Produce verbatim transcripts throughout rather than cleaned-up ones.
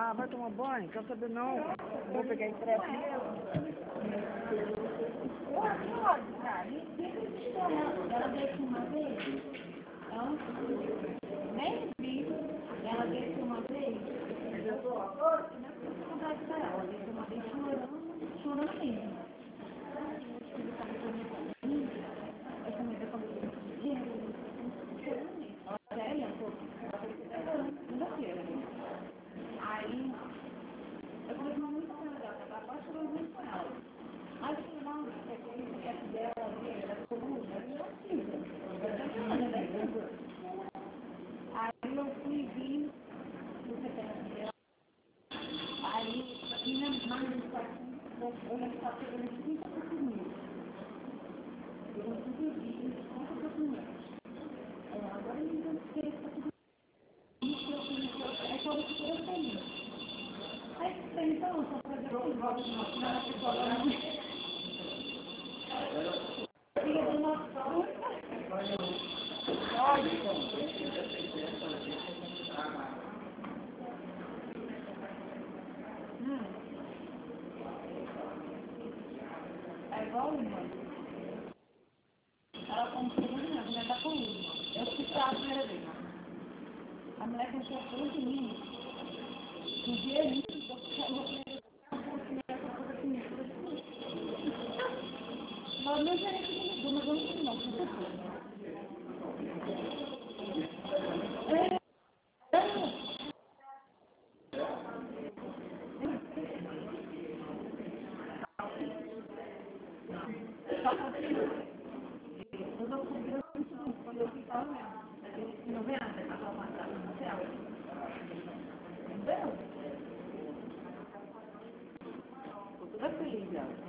Ah, vai tomar banho? Quer saber não? Vou pegar estresse mesmo. Ela veio aqui uma vez, então, nem vi, ela veio aqui uma vez, eu tô agora, eu não sei contar pra ela, ela veio aqui uma vez chorando, chorando mesmo. Eu também tô falando dinheiro, chorando mesmo. Ela séria, eu tô segunda-feira. Aí, eu falei, mas muito legal, ela tá quase chorando junto com ela. Aí eu falei, não, é que o chefe dela, ela ficou muito, ela não precisa. Aí eu fui vir no C P F dela. Aí, minha mãe me disse assim, eu já estava pegando trinta por mês. Eu não pude vir, trinta por mês. Agora eu não sei se está tudo bem. É só você ter feliz. Aí, então, eu só fazer o que volta de novo, na pessoa lá. Filha do nosso pai. Hum. É igual uma. Ela comprou uma, a mulher tá com uma. Eu fui pra a primeira vez. A mulher comprou tudo de mim. Um dia eu disse, eu falei, mas meu gerente me ligou, mas eu não sei não, não sei. Eu não sabia quando eu ficava mesmo. Não vem nada, ela passava no céu. Entendeu? Tô toda feliz, ó.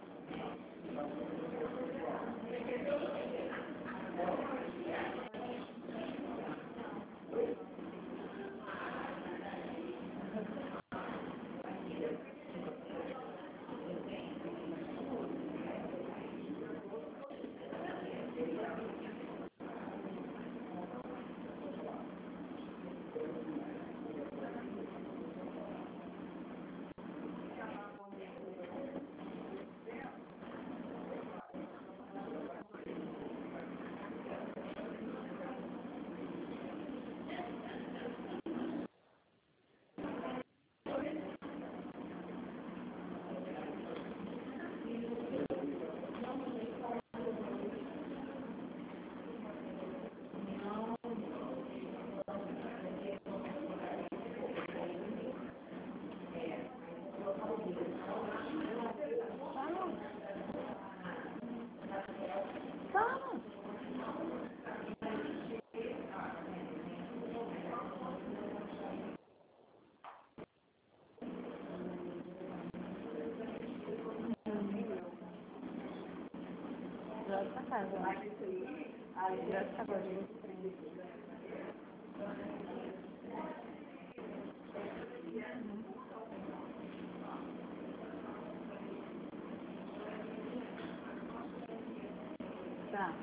Já está casa. Já está casa. Tá.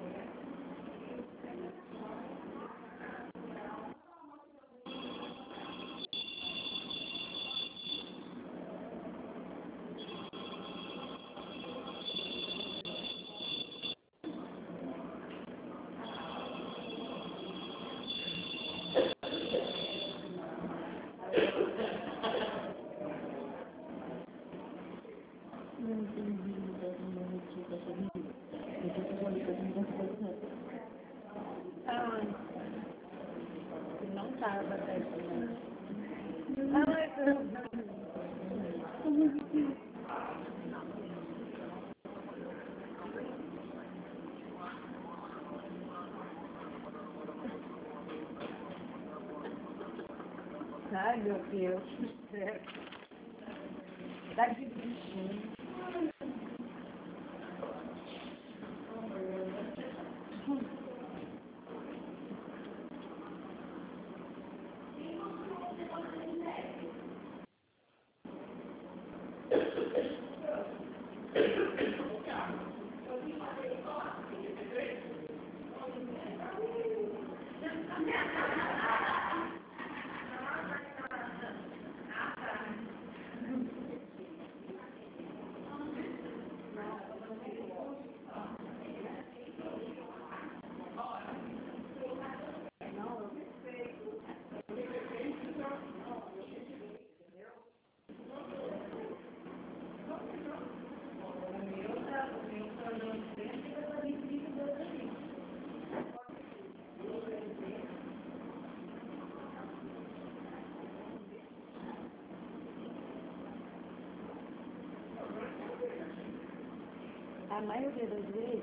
Ah, não tá batendo. Ai, meu Deus do céu. Tá de bichinho. a maioria das vezes,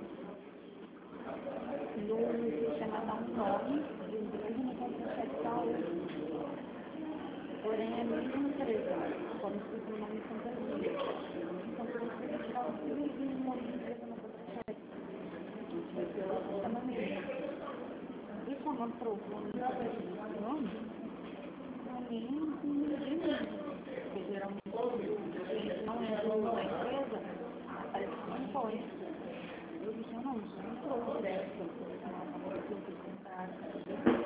no sistema dá um nome de empresa no contra-cheque da outra. Porém, é a mesma empresa, como se fosse o nome de companhia. Então, por isso que eles falam que eles não nome de empresa no contra-cheque. Pelo sistema mesmo. E como aprovou no nome, para mim, não me diz mesmo. Porque geralmente, a gente não entra no nome da empresa, aparece que não pode. Eu disse, não, isso não entrou direto. Não, eu tenho que comprar.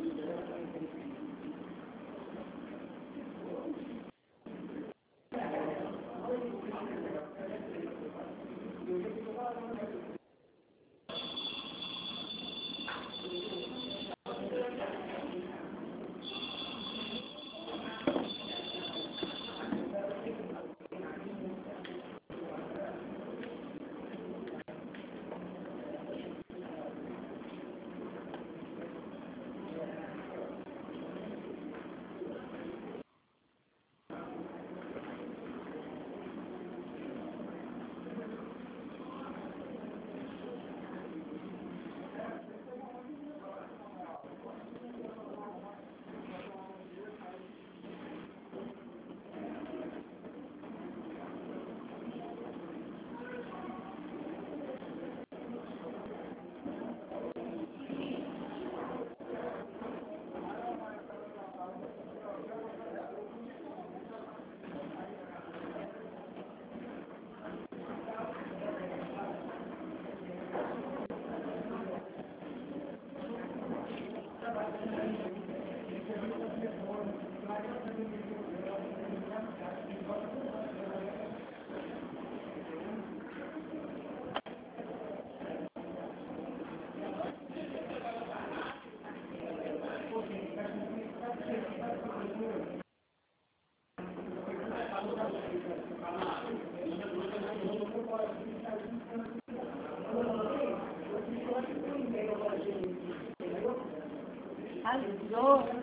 Alô?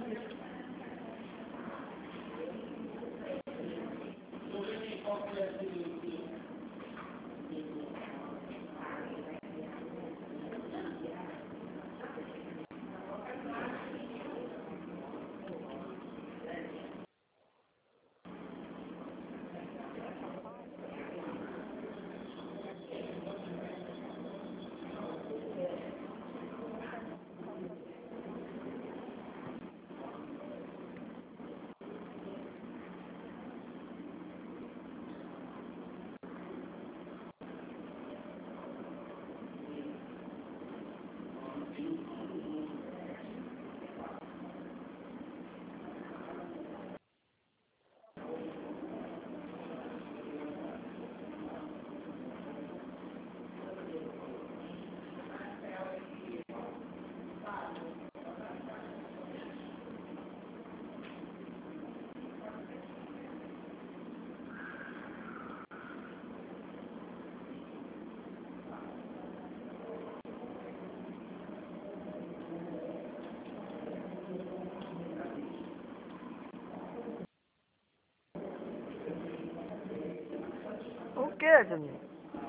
O que, Jamil?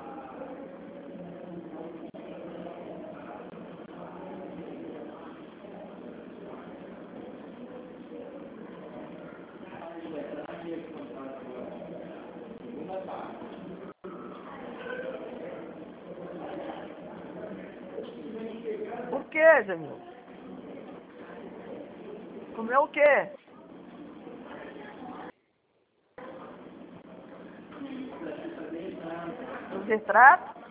O que, Jamil? Comeu o quê? Os retratos?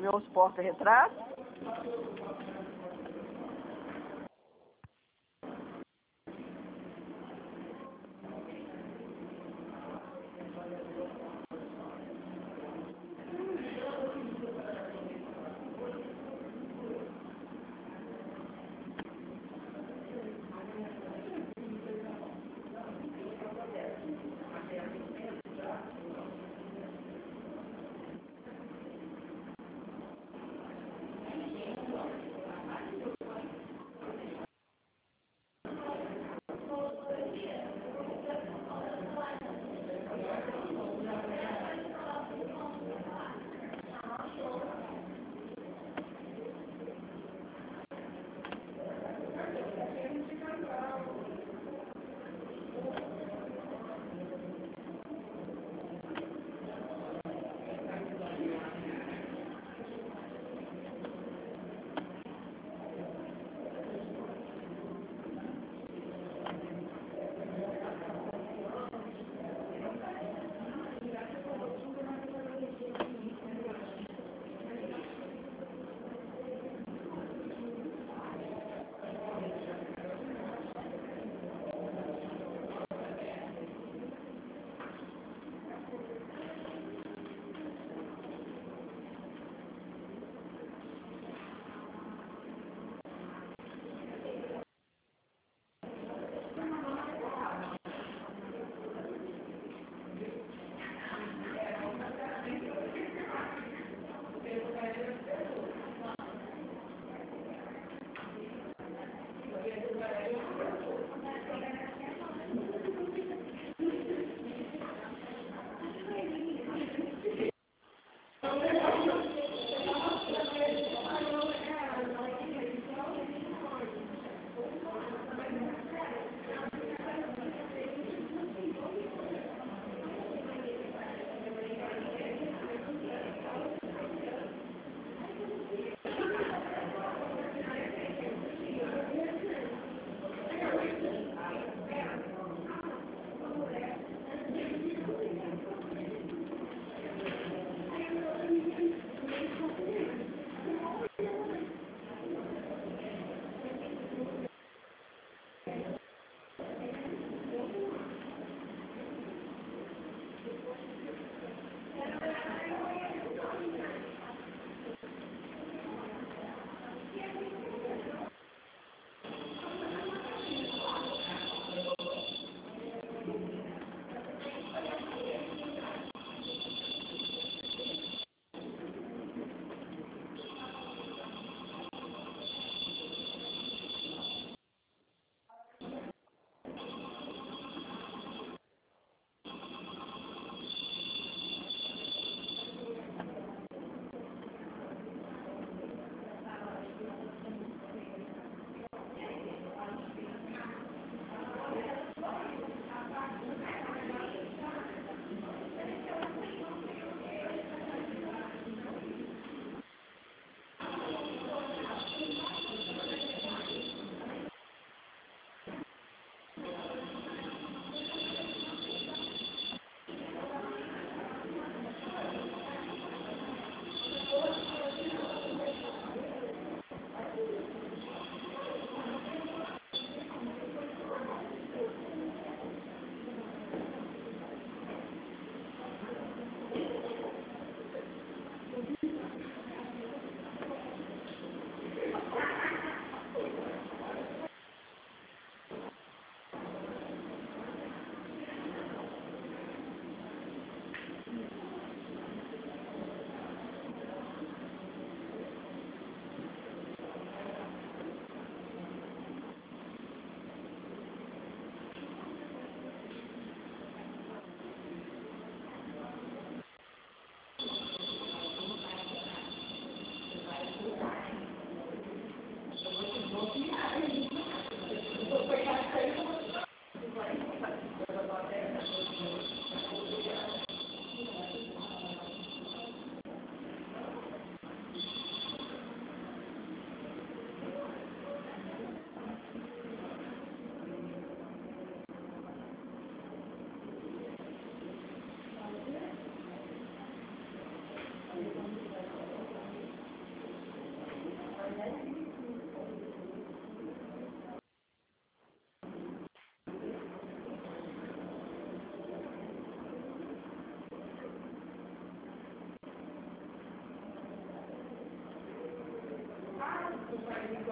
ver os porta-retratos.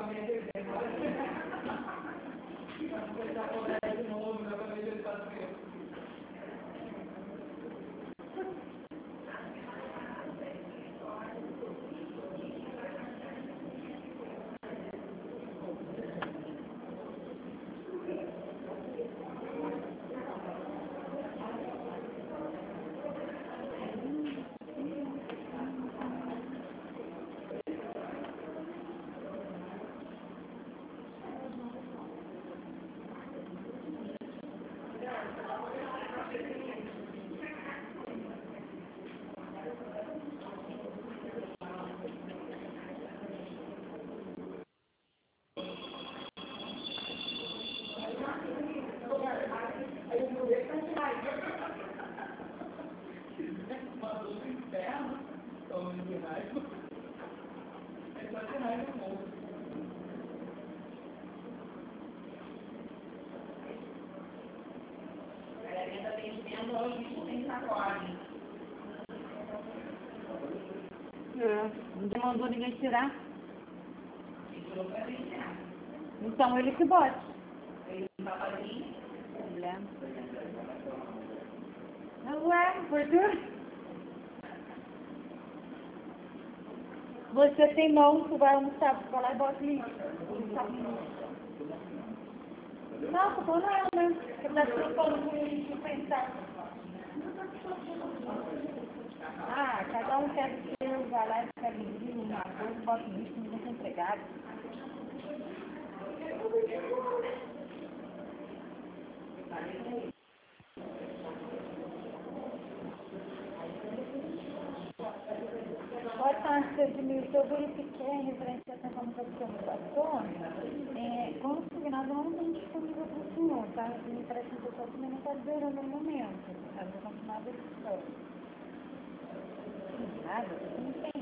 É, não mandou ninguém tirar. Então ele que bote. Ele é. Não é, porque você tem mão, tu vai almoçar, tu vai lá e bota lixo. Não, tô falando ela, né? Você tá trocando com lixo pensar. Ah, cada um quer o seu, vai lá e fica limpinho, uma coisa, bota lixo, ninguém tá empregado. Pode estar antes de mim, eu verifiquei referente a essa informação que você passou, é, como signado não tem disponível para o senhor, tá? Me parece que o pessoal também não está zerando no momento, está confirmado isso. Nada, não tem.